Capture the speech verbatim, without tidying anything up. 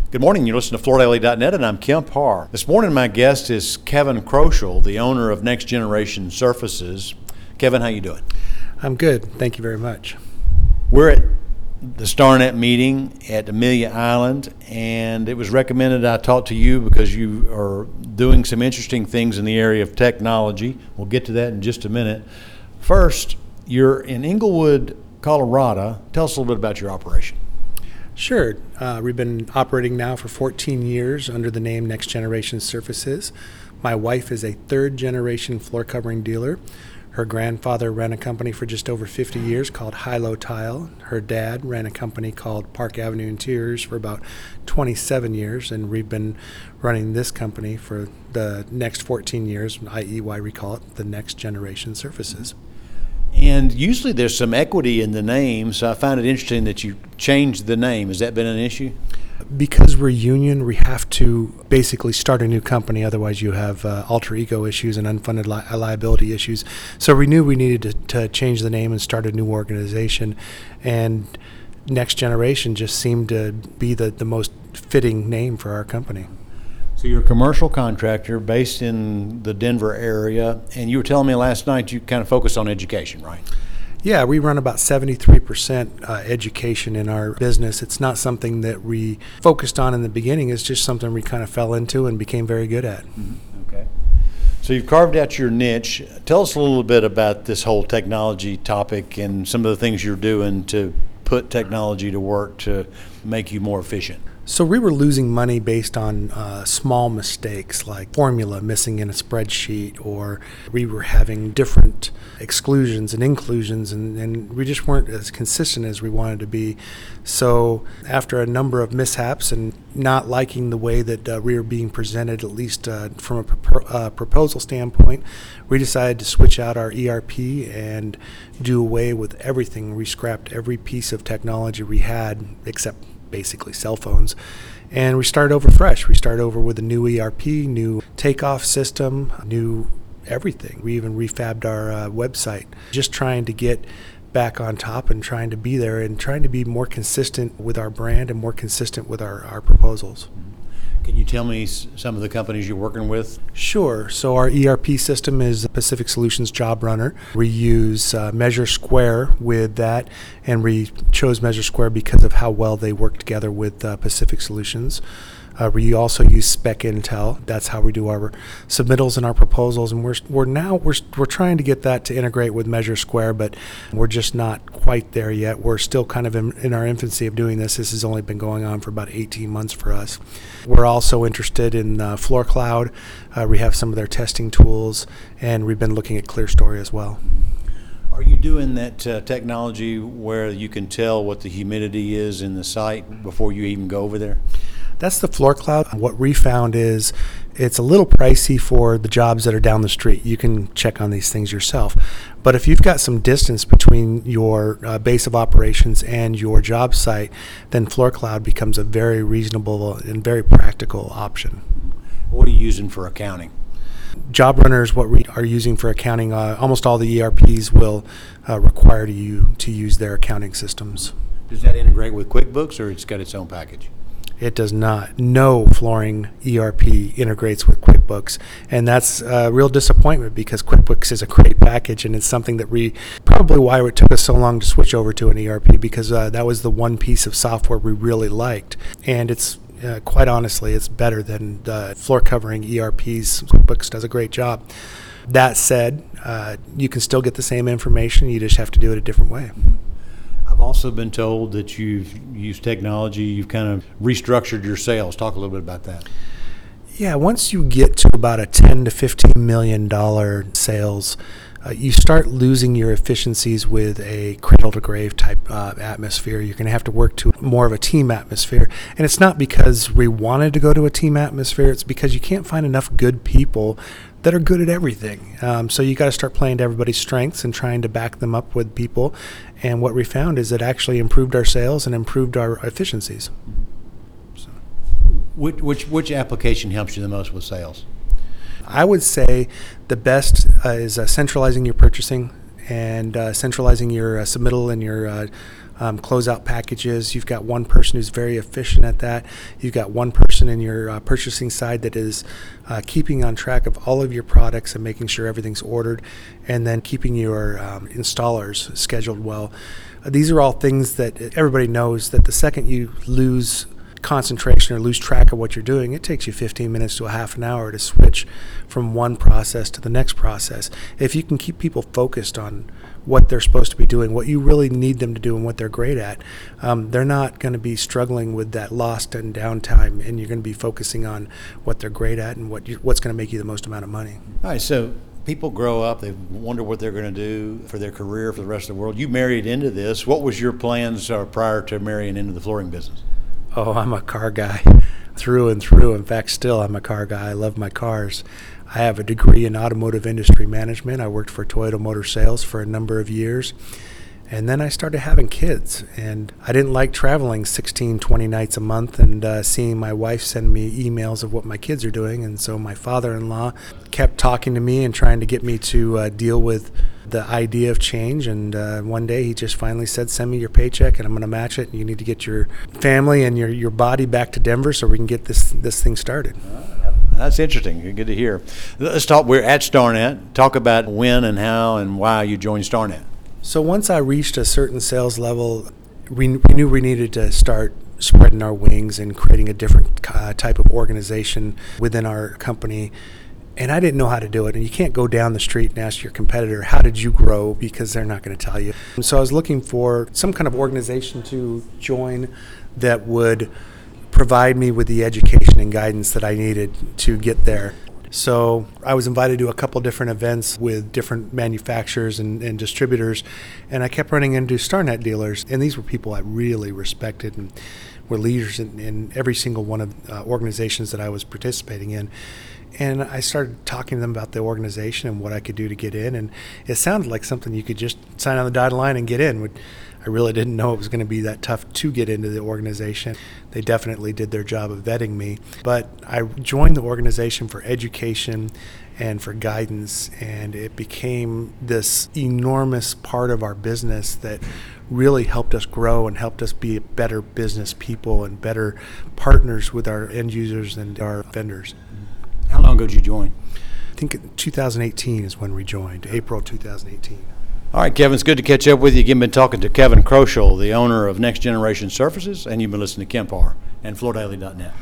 Good morning. You're listening to Florida L A dot net, and I'm Kim Parr. This morning, my guest is Kevin Kroschel, the owner of Next Generation Surfaces. Kevin, how you doing? I'm good. Thank you very much. We're at the StarNet meeting at Amelia Island, and it was recommended I talk to you because you are doing some interesting things in the area of technology. We'll get to that in just a minute. First, you're in Englewood, Colorado. Tell us a little bit about your operation. Sure. Uh, we've been operating now for fourteen years under the name Next Generation Surfaces. My wife is a third generation floor covering dealer. Her grandfather ran a company for just over fifty years called Hilo Tile. Her dad ran a company called Park Avenue Interiors for about twenty-seven years, and we've been running this company for the next fourteen years, that is why we call it the Next Generation Surfaces. And usually there's some equity in the name, so I find it interesting that you changed the name. Has that been an issue? Because we're union, we have to basically start a new company. Otherwise, you have uh, alter ego issues and unfunded li- liability issues. So we knew we needed to, to change the name and start a new organization. And Next Generation just seemed to be the, the most fitting name for our company. So you're a commercial contractor based in the Denver area, and you were telling me last night you kind of focus on education, right? Yeah, we run about seventy-three percent uh, education in our business. It's not something that we focused on in the beginning. It's just something we kind of fell into and became very good at. Mm-hmm. Okay. So you've carved out your niche. Tell us a little bit about this whole technology topic and some of the things you're doing to put technology to work to make you more efficient. So we were losing money based on uh, small mistakes like formula missing in a spreadsheet, or we were having different exclusions and inclusions, and, and we just weren't as consistent as we wanted to be. So after a number of mishaps and not liking the way that uh, we were being presented, at least uh, from a pro- uh, proposal standpoint, we decided to switch out our E R P and do away with everything. We scrapped every piece of technology we had except basically cell phones, and we started over fresh. We started over with a new E R P, new takeoff system, new everything. We even refabbed our uh, website, just trying to get back on top and trying to be there and trying to be more consistent with our brand and more consistent with our, our proposals. Can you tell me some of the companies you're working with? Sure. So our E R P system is Pacific Solutions Job Runner. We use uh, Measure Square with that, and we chose Measure Square because of how well they work together with uh, Pacific Solutions. Uh, we also use Spec Intel. That's how we do our submittals and our proposals. And we're we're now we're we're trying to get that to integrate with Measure Square, but we're just not quite there yet. We're still kind of in, in our infancy of doing this. This has only been going on for about eighteen months for us. We're also interested in uh, Floor Cloud. Uh, we have some of their testing tools, and we've been looking at ClearStory as well. Are you doing that uh, technology where you can tell what the humidity is in the site before you even go over there? That's the Floor Cloud. What we found is it's a little pricey for the jobs that are down the street. You can check on these things yourself. But if you've got some distance between your uh, base of operations and your job site, then Floor Cloud becomes a very reasonable and very practical option. What are you using for accounting? Job Runner is what we are using for accounting. Uh, almost all the E R Ps will uh, require you to use their accounting systems. Does that integrate with QuickBooks, or it's got its own package? It does not. No flooring E R P integrates with QuickBooks, and that's a real disappointment because QuickBooks is a great package, and it's something that we probably why it took us so long to switch over to an E R P, because uh, that was the one piece of software we really liked, and it's uh, quite honestly, it's better than the floor covering E R Ps. QuickBooks does a great job. That said, uh, you can still get the same information. You just have to do it a different way. I've also been told that you've used technology, you've kind of restructured your sales. Talk a little bit about that. Yeah, once you get to about a ten to fifteen million dollars sales, uh, you start losing your efficiencies with a cradle to grave type uh, atmosphere. You're going to have to work to more of a team atmosphere. And it's not because we wanted to go to a team atmosphere, it's because you can't find enough good people that are good at everything. Um, so you got to start playing to everybody's strengths and trying to back them up with people. And what we found is it actually improved our sales and improved our efficiencies. So. Which, which which application helps you the most with sales? I would say the best uh, is uh, centralizing your purchasing and uh, centralizing your uh, submittal and your uh, um, closeout packages. You've got one person who's very efficient at that. You've got one person in your uh, purchasing side that is uh, keeping on track of all of your products and making sure everything's ordered, and then keeping your um, installers scheduled well. Uh, these are all things that everybody knows that the second you lose concentration or lose track of what you're doing, it takes you fifteen minutes to a half an hour to switch from one process to the next process. If you can keep people focused on what they're supposed to be doing, what you really need them to do and what they're great at, um, they're not going to be struggling with that lost and downtime, and you're going to be focusing on what they're great at and what you, what's going to make you the most amount of money. All right, so people grow up, they wonder what they're going to do for their career, for the rest of the world. You married into this. What was your plans uh, prior to marrying into the flooring business? Oh, I'm a car guy through and through. In fact, still I'm a car guy. I love my cars. I have a degree in automotive industry management. I worked for Toyota Motor Sales for a number of years. And then I started having kids, and I didn't like traveling sixteen, twenty nights a month and uh, seeing my wife send me emails of what my kids are doing. And so my father-in-law kept talking to me and trying to get me to uh, deal with the idea of change. And uh, one day he just finally said, send me your paycheck and I'm going to match it. And you need to get your family and your, your body back to Denver so we can get this, this thing started. That's interesting. Good to hear. Let's talk. We're at StarNet. Talk about when and how and why you joined StarNet. So once I reached a certain sales level, we, we knew we needed to start spreading our wings and creating a different uh, type of organization within our company. And I didn't know how to do it. And you can't go down the street and ask your competitor, how did you grow? Because they're not going to tell you. And so I was looking for some kind of organization to join that would provide me with the education and guidance that I needed to get there. So I was invited to a couple different events with different manufacturers and, and distributors, and I kept running into StarNet dealers. And these were people I really respected and were leaders in, in every single one of uh, organizations that I was participating in. And I started talking to them about the organization and what I could do to get in. And it sounded like something you could just sign on the dotted line and get in. I really didn't know it was going to be that tough to get into the organization. They definitely did their job of vetting me. But I joined the organization for education and for guidance, and it became this enormous part of our business that really helped us grow and helped us be better business people and better partners with our end users and our vendors. How long ago did you join? I think two thousand eighteen is when we joined, April two thousand eighteen. All right, Kevin, it's good to catch up with you. Again, been talking to Kevin Kroschel, the owner of Next Generation Surfaces, and you've been listening to Kempar and Floor Daily dot net.